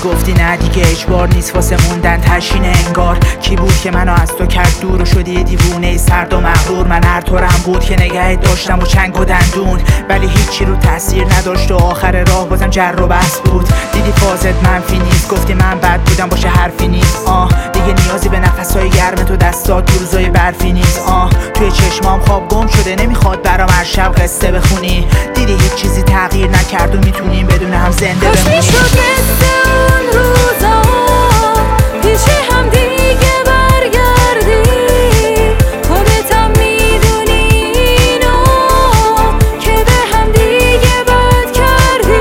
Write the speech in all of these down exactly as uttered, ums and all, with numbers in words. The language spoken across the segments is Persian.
گفتی نه دیگه اجبار نیست واسه موندن تشین انگار. کی بود که منو از تو کرد دور و شدی یه دیوونه سرد و مغرور؟ من هر طورم بود که نگهت داشتم و چنگ و دندون، ولی هیچی رو تاثیر نداشت و آخر راه بازم جر و بحث بود. دیدی فازت منفی نیست، گفتی من بد بودم باشه حرفی نیست. آه دیگه نیازی به نفسهای گرم تو دستات تو روزای برفی نیست. آه توی چشمام خواب گم شده نمیخواد برام هر شب قصه بخونی. دیدی هیچ چیزی تغییر نکرد و میتونیم بدون هم زنده بمونیم. کاش میشد مثل اون روزا پیش هم دیگه برگردی. خودتم میدونی اینو که به هم دیگه بد کردی.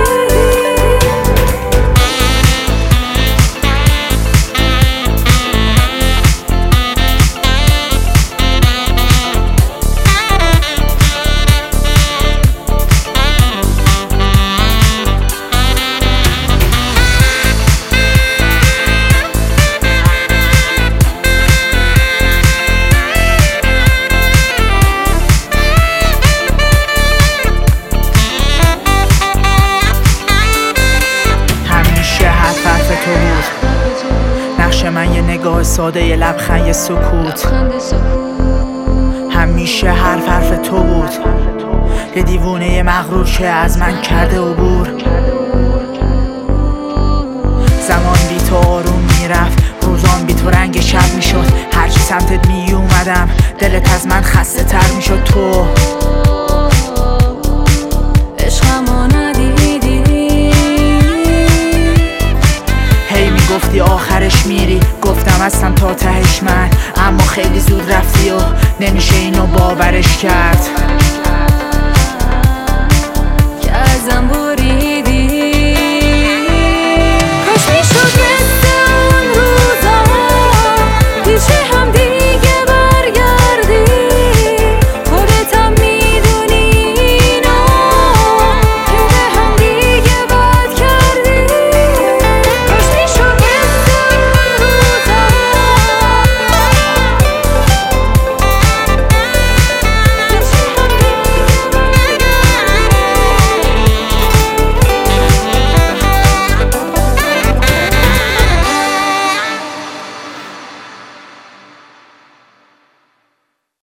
نقش من یه نگاه ساده، یه لبخند، یه سکوت. همیشه حرف حرف تو بود، یه دیوونه یه مغرور که از من کرده عبور. زمان بی تو آروم میرفت، روزان بی تو رنگ شب میشد. هرچی سمتت می اومدم دلت از من خسته تر میشد. تو عشقمو ندیدی، هی میگفتی آخرش میری، گفتم هستم تا تهش من، اما خیلی زود رفتی و نمیشه اینو باورش کرد.